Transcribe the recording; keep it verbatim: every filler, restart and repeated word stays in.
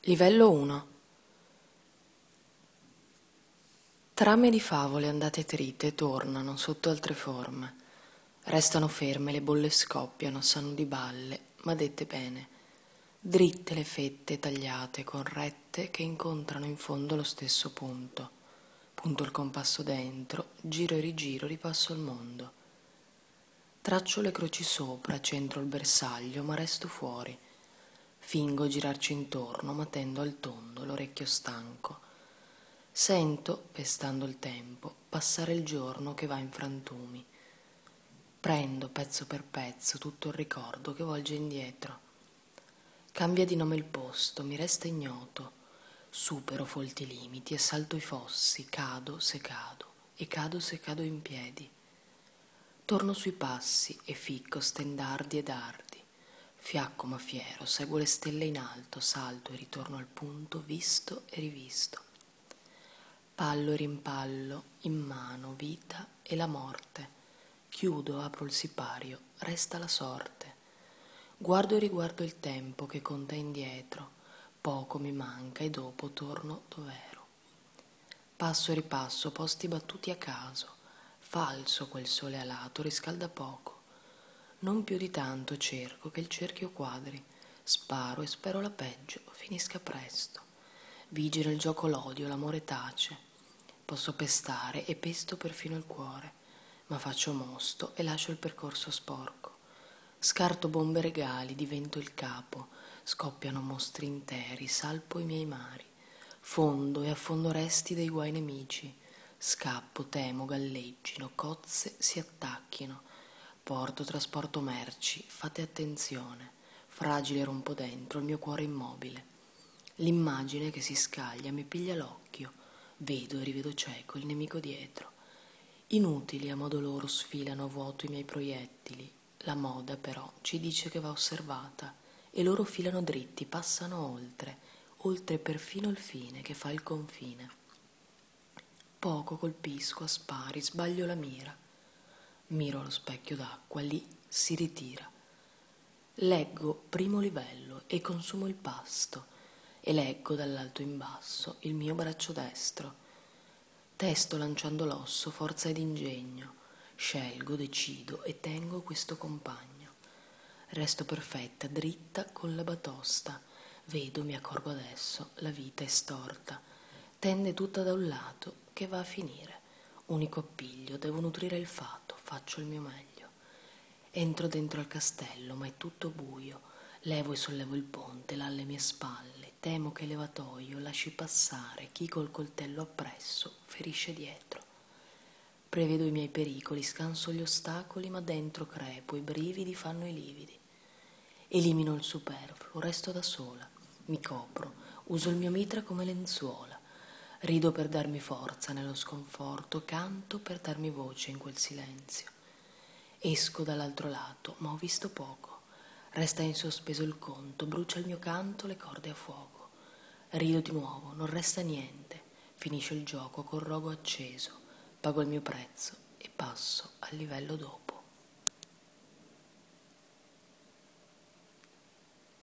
Livello uno. Trame di favole andate trite tornano sotto altre forme. Restano ferme, le bolle scoppiano, sanno di balle, ma dette bene. Dritte le fette tagliate con rette che incontrano in fondo lo stesso punto. Punto il compasso dentro, giro e rigiro, ripasso il mondo. Traccio le croci sopra, centro il bersaglio, ma resto fuori. Fingo girarci intorno, ma tendo al tondo, l'orecchio stanco. Sento, pestando il tempo, passare il giorno che va in frantumi. Prendo pezzo per pezzo tutto il ricordo che volge indietro. Cambia di nome il posto, mi resta ignoto. Supero folti limiti e salto i fossi, cado se cado, e cado se cado in piedi. Torno sui passi e ficco stendardi e dardi. Fiacco ma fiero, seguo le stelle in alto, salto e ritorno al punto visto e rivisto. Pallo e rimpallo, in mano, vita e la morte. Chiudo, apro il sipario, resta la sorte. Guardo e riguardo il tempo che conta indietro. Poco mi manca e dopo torno dov'ero. Passo e ripasso, posti battuti a caso. Falso quel sole alato, riscalda poco. Non più di tanto cerco che il cerchio quadri. Sparo e spero la peggio, finisca presto. Vigile il gioco l'odio, l'amore tace. Posso pestare e pesto perfino il cuore, ma faccio mosto e lascio il percorso sporco. Scarto bombe regali, divento il capo, scoppiano mostri interi, salpo i miei mari. Fondo e affondo resti dei guai nemici. Scappo, temo, galleggino, cozze si attacchino. Porto, trasporto merci, fate attenzione. Fragile rompo dentro, il mio cuore immobile. L'immagine che si scaglia mi piglia l'occhio. Vedo e rivedo cieco il nemico dietro. Inutili a modo loro sfilano a vuoto i miei proiettili. La moda però ci dice che va osservata e loro filano dritti, passano oltre, oltre perfino il fine che fa il confine. Poco colpisco, a spari, sbaglio la mira. Miro allo specchio d'acqua, lì si ritira. Leggo primo livello e consumo il pasto. E leggo dall'alto in basso il mio braccio destro. Testo lanciando l'osso, forza ed ingegno. Scelgo, decido e tengo questo compagno. Resto perfetta, dritta con la batosta. Vedo, mi accorgo adesso, la vita è storta. Tende tutta da un lato, che va a finire. Unico appiglio, devo nutrire il fato, faccio il mio meglio. Entro dentro al castello, ma è tutto buio. Levo e sollevo il ponte, là alle mie spalle. Temo che il levatoio lasci passare chi col coltello appresso ferisce dietro. Prevedo i miei pericoli, scanso gli ostacoli, ma dentro crepo, i brividi fanno i lividi. Elimino il superfluo, resto da sola. Mi copro, uso il mio mitra come lenzuola. Rido per darmi forza nello sconforto, canto per darmi voce in quel silenzio. Esco dall'altro lato, ma ho visto poco. Resta in sospeso il conto, brucia il mio canto le corde a fuoco. Rido di nuovo, non resta niente. Finisce il gioco col rogo acceso. Pago il mio prezzo e passo al livello dopo.